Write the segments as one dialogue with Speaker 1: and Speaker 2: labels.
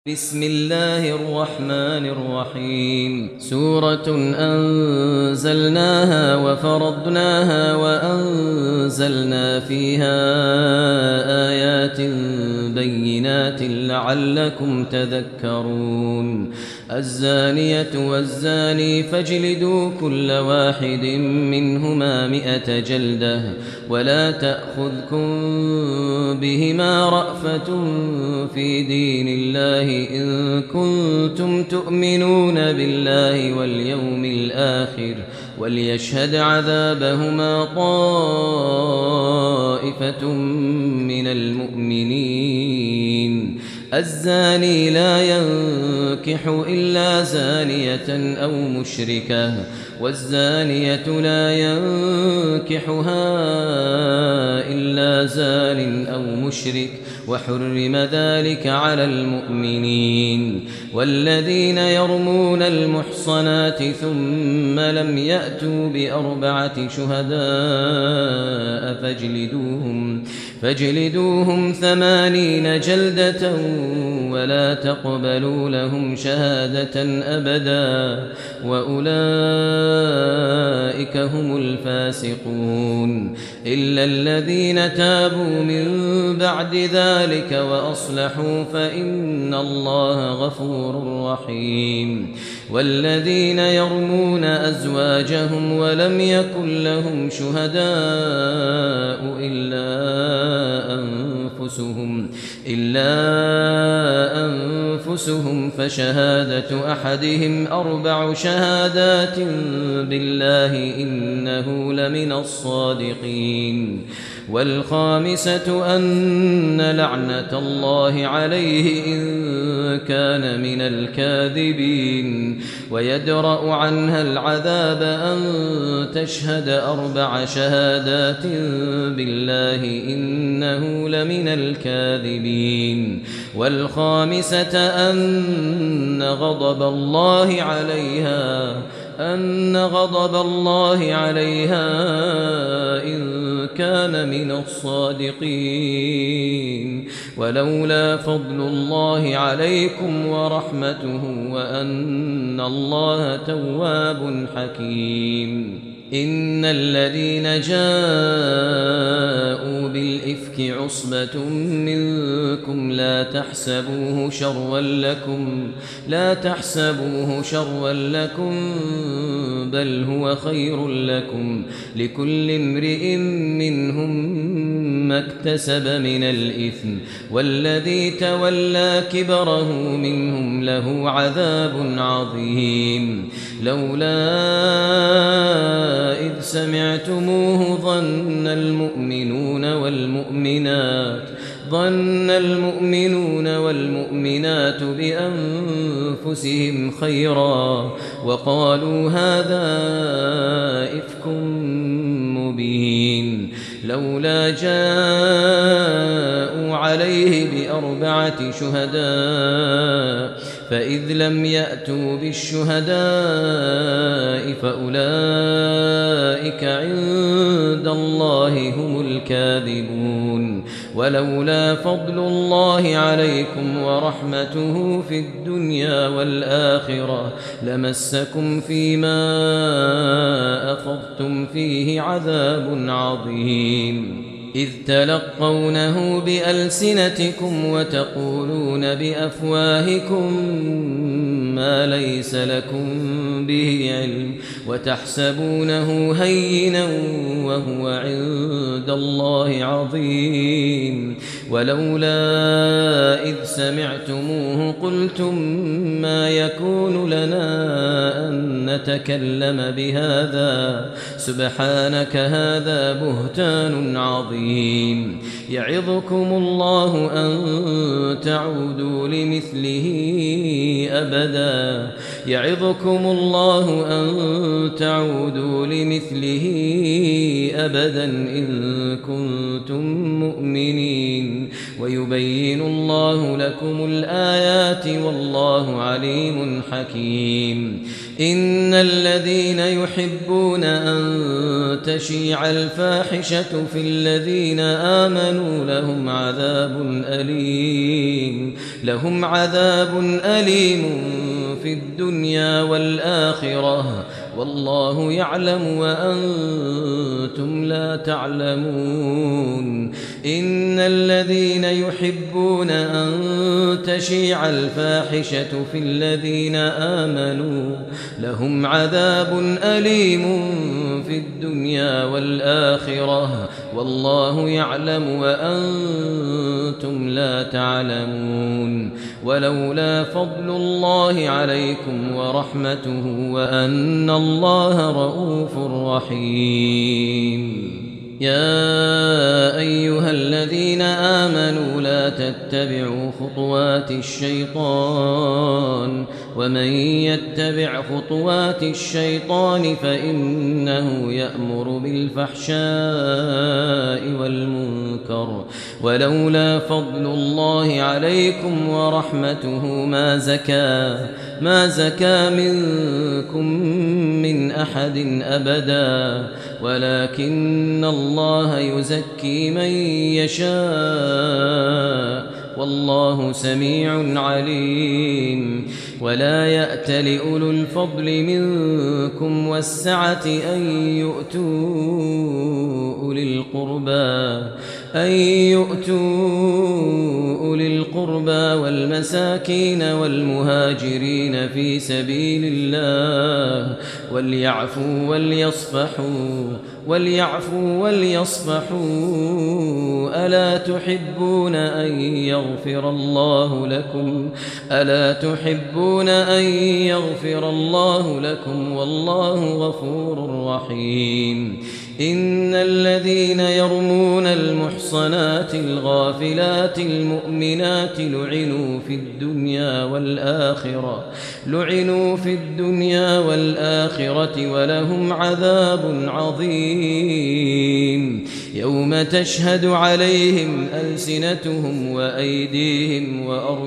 Speaker 1: بسم الله الرحمن الرحيم سورة أنزلناها وفرضناها وأنزلنا فيها آيات بينات لعلكم تذكرون الزانية والزاني فاجلدوا كل واحد منهما 100 جلدة ولا تأخذكم بهما رأفة في دين الله إن كنتم تؤمنون بالله واليوم الآخر وليشهد عذابهما طائفة من المؤمنين الزاني لا ينكح إلا زانية أو مشركة والزانية لا ينكحها إلا زان أو مشرك وحرم ذلك على المؤمنين والذين يرمون المحصنات ثم لم يأتوا ب4 شهداء فاجلدوهم 80 جلدة ولا تقبلوا لهم شهادة أبدا وأولئك هم الفاسقون إلا الذين تابوا من بعد ذلك وأصلحوا فإن الله غفور رحيم والذين يرمون أزواجهم ولم يكن لهم شهداء إلا أنفسهم فشهادة أحدهم 4 شهادات بالله إنه لمن الصادقين والخامسة أن لعنة الله عليه إن كان من الكاذبين ويدرأ عنها العذاب أن تشهد 4 شهادات بالله إنه لمن الكاذبين والخامسة أن غضب الله عليها إن كان من الصادقين ولولا فضل الله عليكم ورحمته وأن الله تواب حكيم إن الذين جاءوا بالإفك عصبة منكم لا تحسبوه شرا لكم بل هو خير لكم لكل امرئ منهم ما اكتسب من الإثم والذي تولى كبره منهم له عذاب عظيم لولا إذ سمعتموه ظن المؤمنون والمؤمنات بأنفسهم خيرا وقالوا هذا إفك مبين لولا جاءوا عليه ب4 شهداء فإذ لم يأتوا بالشهداء فأولئك عند الله هم الكاذبون ولولا فضل الله عليكم ورحمته في الدنيا والآخرة لمسكم فيما أخذتم فيه عذاب عظيم إذ تلقونه بألسنتكم وتقولون بأفواهكم ما ليس لكم به علم وتحسبونه هينا وهو عند الله عظيم ولولا إذ سمعتموه قلتم ما يكون لنا أن نتكلم بهذا سبحانك هذا بهتان عظيم يعظكم الله أن تعودوا لمثله أبدا إن كنتم مؤمنين ويبين الله لكم الآيات والله عليم حكيم. إن الذين يحبون أن تشيع الفاحشة في الذين آمنوا لهم عذاب أليم في الدنيا والآخرة والله يعلم وأنتم لا تعلمون. إن الذين يحبون أن تشيع الفاحشة في الذين آمنوا لهم عذاب أليم في الدنيا والآخرة والله يعلم وأنتم لا تعلمون. ولولا فضل الله عليكم ورحمته وأن الله رؤوف رحيم. يا أيها الذين آمنوا لا تتبعوا خطوات الشيطان ومن يتبع خطوات الشيطان فإنه يأمر بالفحشاء والمنكر ولولا فضل الله عليكم ورحمته ما زكى منكم من أحد أبدا ولكن الله يزكي من يشاء والله سميع عليم. ولا يأت لأولو الفضل منكم والسعة أن يؤتوا أولي القربى والمساكين والمهاجرين في سبيل الله وليعفوا وليصفحوا ألا تحبون أن يغفر الله لكم والله غفور رحيم. إن الذين يرمون المحصنات الغافلات المؤمنات لعنوا في الدنيا والآخرة ولهم عذاب عظيم. يوم تشهد عليهم ألسنتهم وأيديهم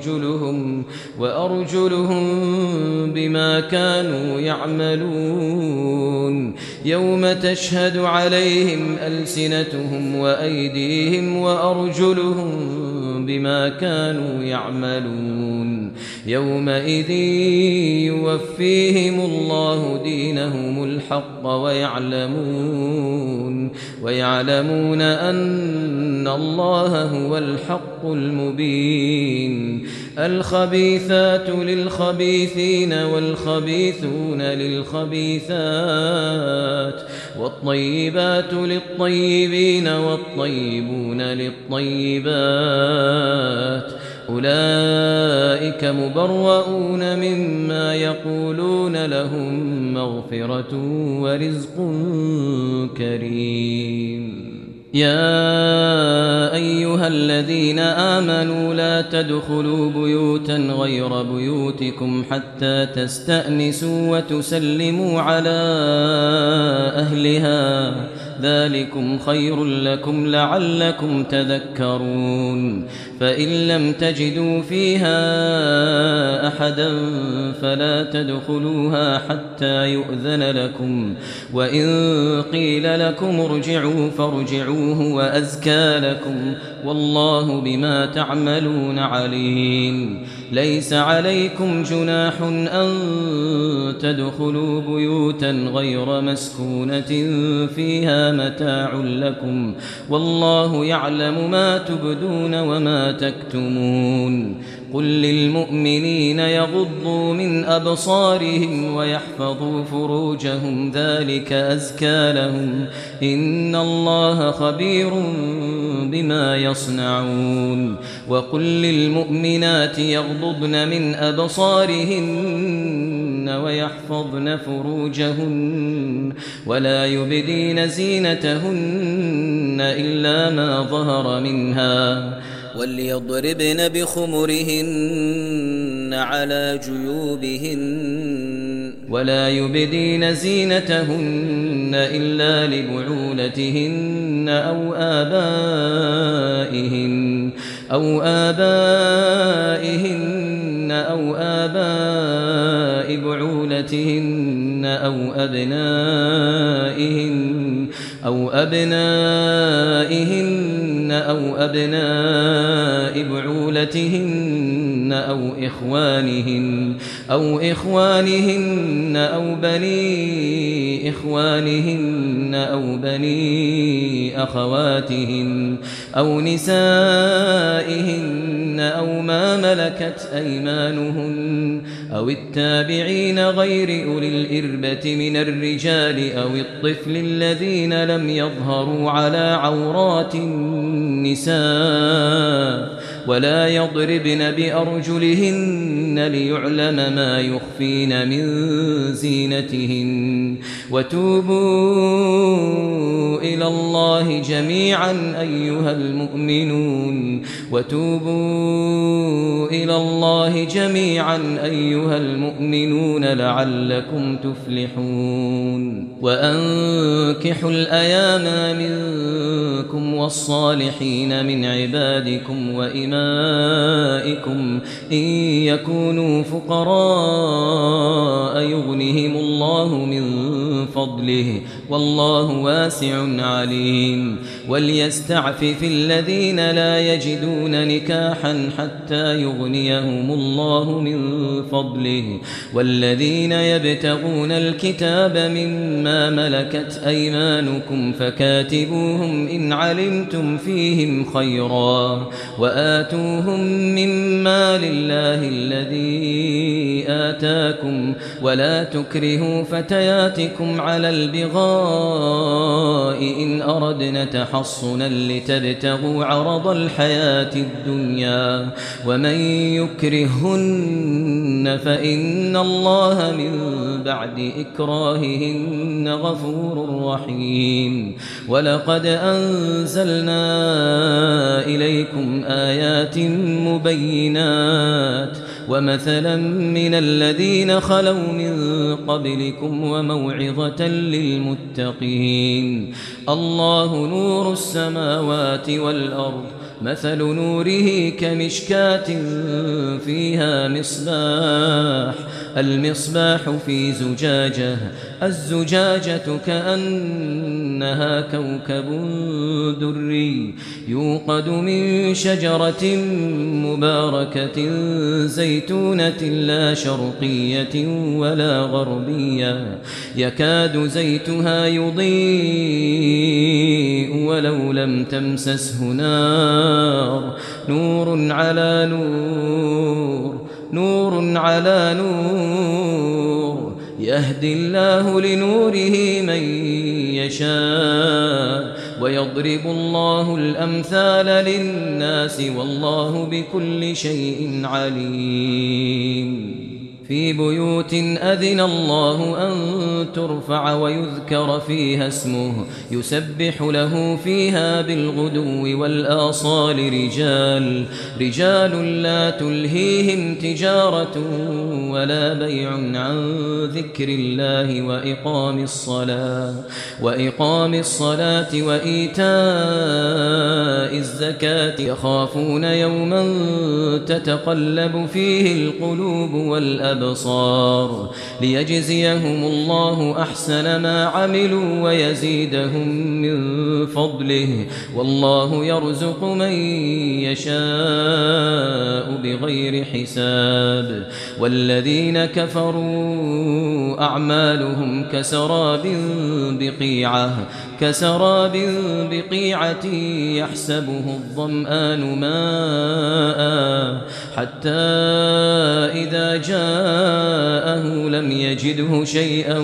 Speaker 1: وأرجلهم بما كانوا يعملون. يوم تشهد عليهم ألسنتهم وأيديهم وأرجلهم بما كانوا يعملون. يومئذ يوفيهم الله دينهم الحق ويعلمون أن الله هو الحق المبين. الخبيثات للخبيثين والخبيثون للخبيثات والطيبات للطيبين والطيبون للطيبات أولئك مبرؤون مما يقولون لهم مغفرة ورزق كريم. يا أيها الذين آمنوا لا تدخلوا بيوتا غير بيوتكم حتى تستأنسوا وتسلموا على أهلها ذلكم خير لكم لعلكم تذكرون. فإن لم تجدوا فيها أحدا فلا تدخلوها حتى يؤذن لكم وإن قيل لكم ارجعوا فارجعوا هو أزكى لكم والله بما تعملون عليم. ليس عليكم جناح أن تدخلوا بيوتا غير مسكونة فيها متاع لكم والله يعلم ما تبدون وما تكتمون. قل للمؤمنين يغضوا من أبصارهم ويحفظوا فروجهم ذلك أزكى لهم إن الله خبير بما يصنعون. وقل للمؤمنات يغضضن من أبصارهن ويحفظن فروجهن ولا يبدين زينتهن إلا ما ظهر منها وليضربن بخمرهن على جيوبهن ولا يبدين زينتهن إلا لبعولتهن أو آبائهن أو آبائهن أو آباء بعولتهن أو أبنائهن أو أبناء بعولتهن أو إخوانهن أو بني إخوانهن أو بني أخواتهن أو نسائهن أو ما ملكت أيمانهن أو التابعين غير أولي الإربة من الرجال أو الطفل الذين لم يظهروا على عورات النساء ولا يضربن بأرجلهن ليعلم ما يخفين من زينتهن وتوبوا إلى الله جميعا أيها المؤمنون لعلكم تفلحون وأنكحوا الأيام منكم والصالحين من عبادكم وإمائكم إن يكونوا فقراء يغنهم الله من فضله والله واسع عليم وليستعفف الذين لا يجدون نكاحا حتى يغنيهم الله من فضله والذين يبتغون الكتاب مما ملكت أيمانكم فكاتبوهم إن علمتم فيهم خيرا وآتوهم مما لله الذي آتاكم ولا تكرهوا فتياتكم على البغاء إن أردنا تحصنا لتبتغوا عرض الحياة الدنيا ومن يكرهن فإن الله من بعد إكراههن غفور رحيم ولقد أنزلنا إليكم آيات مبينات ومثلا من الذين خلوا من قبلكم وموعظة للمتقين الله نور السماوات والأرض مثل نوره كمشكاة فيها مصباح المصباح في زجاجة الزجاجة كأنها كوكب دري يوقد من شجرة مباركة زيتونة لا شرقية ولا غربية يكاد زيتها يضيء ولو لم تمسسه نور على نور يهدي الله لنوره من يشاء ويضرب الله الأمثال للناس والله بكل شيء عليم في بيوت أذن الله أن ترفع ويذكر فيها اسمه يسبح له فيها بالغدو والآصال رجال لا تلهيهم تجارة ولا بيع عن ذكر الله وإقام الصلاة وإيتاء الزكاة يخافون يوما تتقلب فيه القلوب والأبصار ليجزيهم الله أحسن ما عملوا ويزيدهم من فضله والله يرزق من يشاء بغير حساب والذين كفروا أعمالهم كسراب بقيعة يحسبه الظمآن ماء حتى إذا جاءه لم يجده شيئا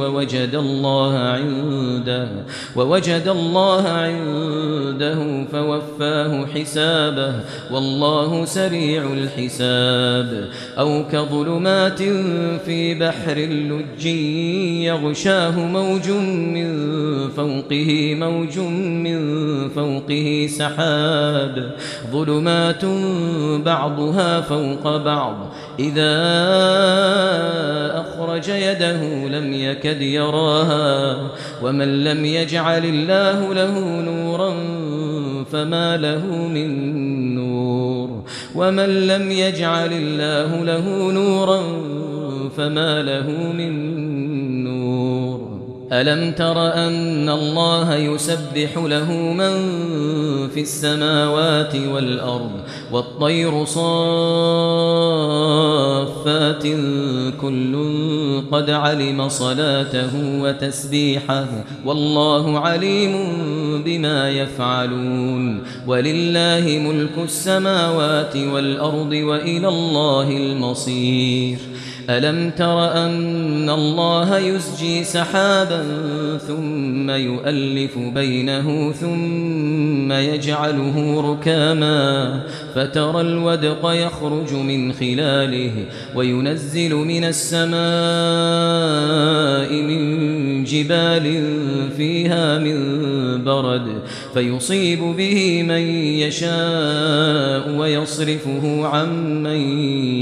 Speaker 1: ووجد الله عنده فوفاه حسابه والله سريع الحساب أو كظلمات في بحر اللج يغشاه موج من فوقه سحاب ظلمات بعضها فوق بعض إذا أخرج يده لم يكد يراها ومن لم يجعل الله له نورا فما له من نور ومن لم يجعل الله له نورا فما له من نور ألم تر أن الله يسبح له من في السماوات والأرض والطير صافات كل قد علم صلاته وتسبيحه والله عليم بما يفعلون ولله ملك السماوات والأرض وإلى الله المصير ألم تر أن الله يزجي سحابا ثم يؤلف بينه ثم يجعله ركاما فترى الودق يخرج من خلاله وينزل من السماء من جبال فيها من برد فيصيب به من يشاء ويصرفه عن من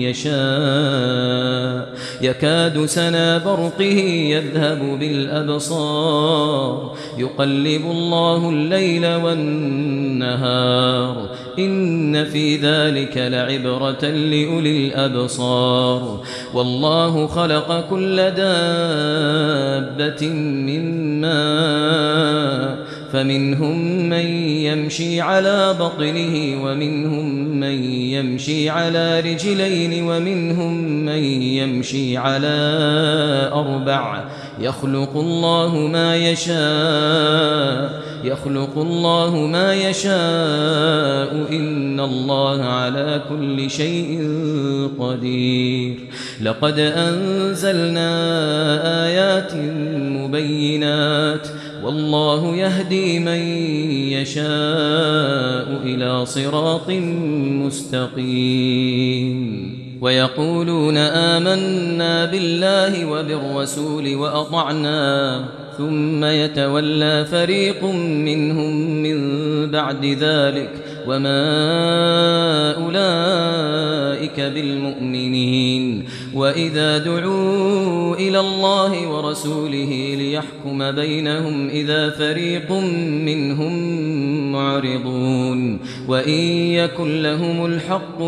Speaker 1: يشاء يكاد سنا برقه يذهب بالأبصار يقلب الله الليل والنهار إن في ذلك لعبرة لأولي الأبصار والله خلق كل دابة من ماء فمنهم من يمشي على بطنه ومنهم من يمشي على رجلين ومنهم من يمشي على أربع يخلق الله ما يشاء إن الله على كل شيء قدير لقد أنزلنا آيات مبينات والله يهدي من يشاء إلى صراط مستقيم ويقولون آمنا بالله وبالرسول وأطعنا ثم يتولى فريق منهم من بعد ذلك وما أولئك بالمؤمنين وإذا دعوا إلى الله ورسوله ليحكم بينهم إذا فريق منهم معرضون وإن يكن لهم الحق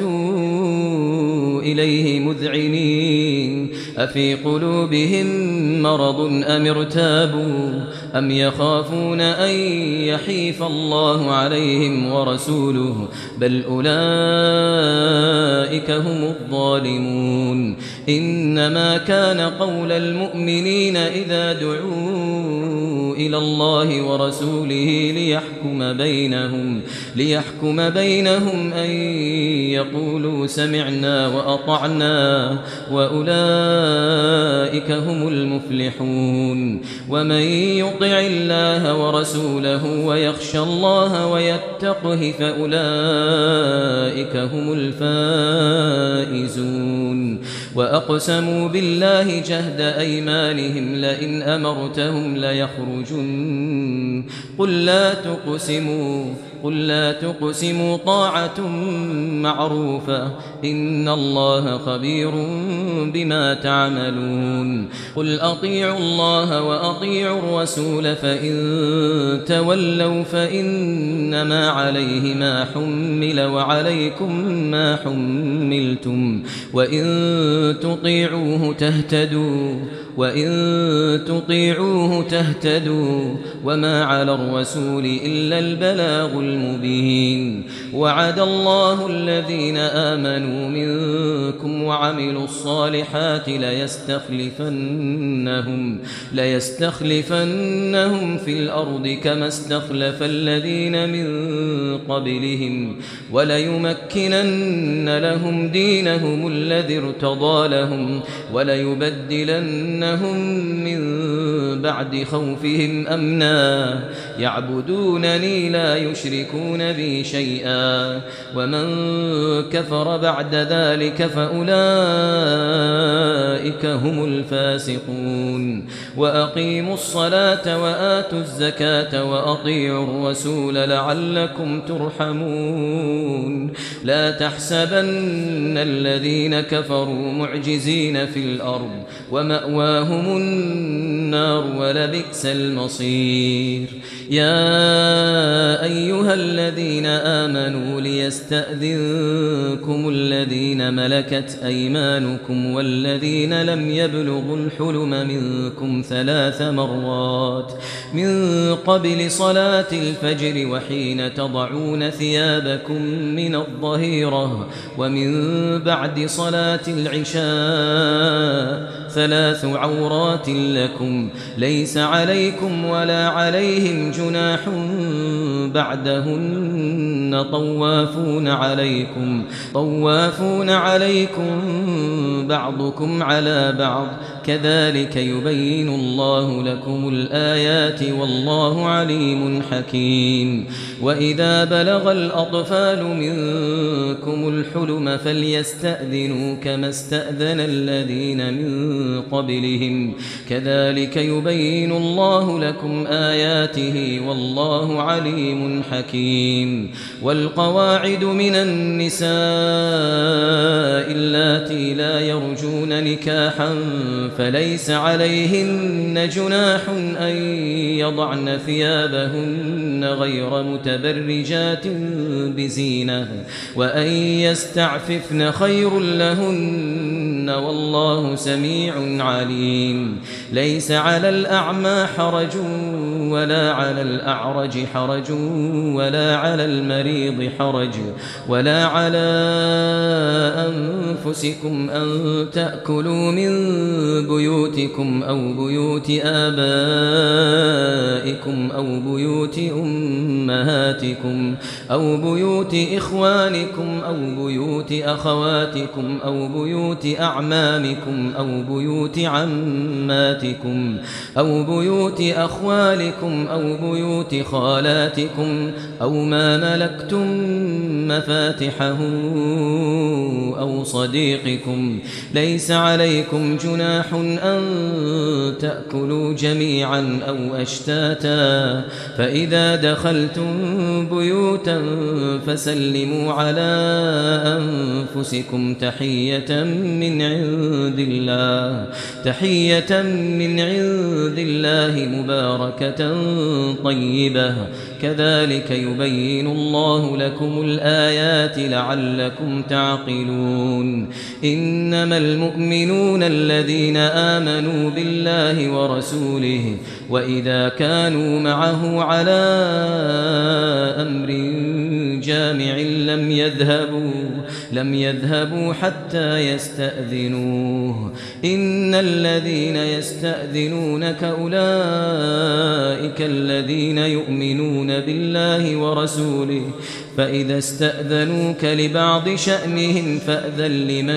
Speaker 1: يأتوا إليه مذعنين أفي قلوبهم مرض أم ارتابوا أم يخافون أن يحيف الله عليهم ورسوله بل أولئك هم الظالمون إنما كان قول المؤمنين إذا دعوا إلى الله ورسوله ليحكم بينهم أن يقولوا سمعنا وأطعنا وأولئك هم المفلحون ومن يطع الله ورسوله ويخشى الله ويتقه فأولئك هم الفائزون وأقسموا بالله جهد أيمانهم لئن أمرتهم ليخرجن قل لا تقسموا طاعة معروفة إن الله خبير بما تعملون قل أطيعوا الله وأطيعوا الرسول فإن تولوا فإنما عليه ما حمل وعليكم ما حملتم وإن تطيعوه تهتدوا وما على الرسول إلا البلاغ المبين وعد الله الذين آمنوا منكم وعملوا الصالحات ليستخلفنهم في الأرض كما استخلف الذين من قبلهم وليمكنن لهم دينهم الذي ارتضى لهم وليبدلنهم من بعد خوفهم أمنا يعبدونني لا يشركون بي شيئا ومن كفر بعد ذلك فأولئك هم الفاسقون وأقيموا الصلاة وآتوا الزكاة وأطيعوا الرسول لعلكم ترحمون لا تحسبن الذين كفروا معجزين في الأرض ومأواهم ومأواهم النار ولبئس المصير. يا أيها الذين آمنوا ليستأذنكم الذين ملكت أيمانكم والذين لم يبلغوا الحلم منكم 3 مرات من قبل صلاة الفجر وحين تضعون ثيابكم من الظهيرة ومن بعد صلاة العشاء 3 عورات لكم ليس عليكم ولا عليهم جناح بعدهن طوافون عليكم بعضكم على بعض كذلك يبين الله لكم الآيات والله عليم حكيم. وإذا بلغ الأطفال منكم الحلم فليستأذنوا كما استأذن الذين من قبلهم كذلك يبين الله لكم آياته والله عليم حكيم. والقواعد من النساء اللاتي لا يرجون نكاحا فليس عليهن جناح أن يضعن ثيابهن غير متبرجات بزينة وأن يستعففن خير لهن والله سميع عليم. ليس على الأعمى حرج ولا على الأعرج حرج ولا على المريض حرج ولا على أنفسكم أن تأكلوا من بيوتكم أو بيوت آبائكم أو بيوت أمهاتكم أو بيوت إخوانكم أو بيوت أخواتكم أو بيوت أعمامكم أو بيوت عماتكم أو بيوت أخوالكم أو بيوت خالاتكم أو ما ملكتم مفاتحه أو صديقكم. ليس عليكم جناح أن تأكلوا جميعا أو أشتاتا فإذا دخلتم بيوتا فسلموا على أنفسكم تحية من عند الله مباركة طيبة كذلك يبين الله لكم الآيات لعلكم تعقلون. إنما المؤمنون الذين آمنوا بالله ورسوله وإذا كانوا معه على أمر جامع لم يذهبوا حتى يستأذنوه. إن الذين يستأذنونك أولئك الذين يؤمنون بالله ورسوله فإذا استأذنوك لبعض شأنهم فأذن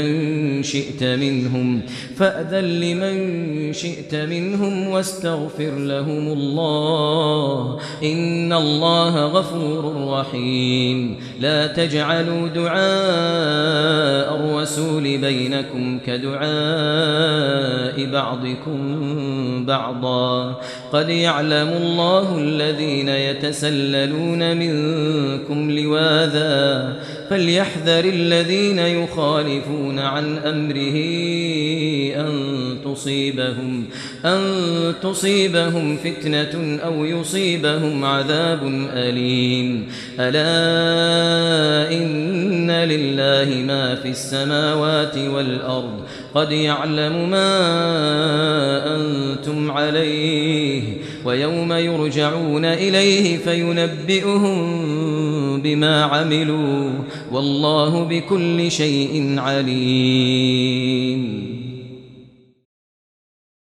Speaker 1: لمن شئت منهم واستغفر لهم الله إن الله غفور رحيم. لا تجعلوا دعاء الرسول بينكم كدعاء بعضكم بعضا قد يعلم الله الذين يتسللون منكم لواذا فليحذر الذين يخالفون عن أمره أن تصيبهم فتنة أو يصيبهم عذاب أليم. ألا إن لله ما في السماوات والأرض قد يعلم ما أنتم عليه ويوم يرجعون إليه فينبئهم بما عملوا والله بكل شيء عليم.